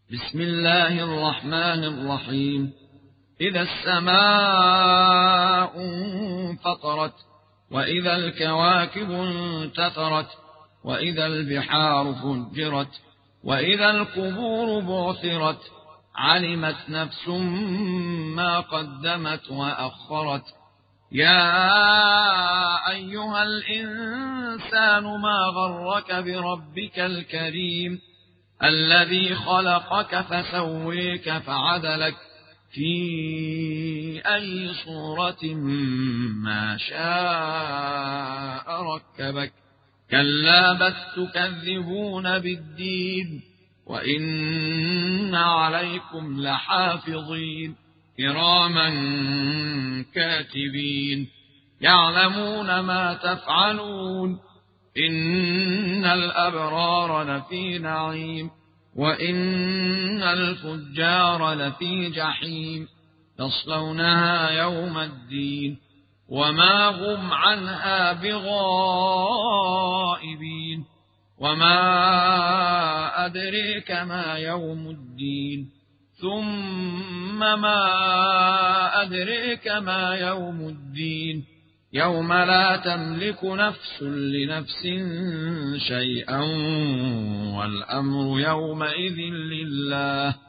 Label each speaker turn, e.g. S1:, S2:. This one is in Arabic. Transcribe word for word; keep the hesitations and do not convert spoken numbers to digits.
S1: بسم الله الرحمن الرحيم. إذا السماء انفطرت وإذا الكواكب انتثرت وإذا البحار فجرت وإذا القبور بعثرت علمت نفس ما قدمت وأخرت. يا أيها الإنسان ما غرك بربك الكريم الذي خلقك فسويك فعدلك في أي صورة ما شاء ركبك. كلا بل تكذبون بالدين وإن عليكم لحافظين كراما كاتبين يعلمون ما تفعلون. إن الأبرار لفي نعيم وإن الفجار لفي جحيم يصلونها يوم الدين وما هم عنها بغائبين. وما أدريك ما يوم الدين ثم ما أدريك ما يوم الدين يوم لا تملك نفس لنفس شيئا والأمر يومئذ لله.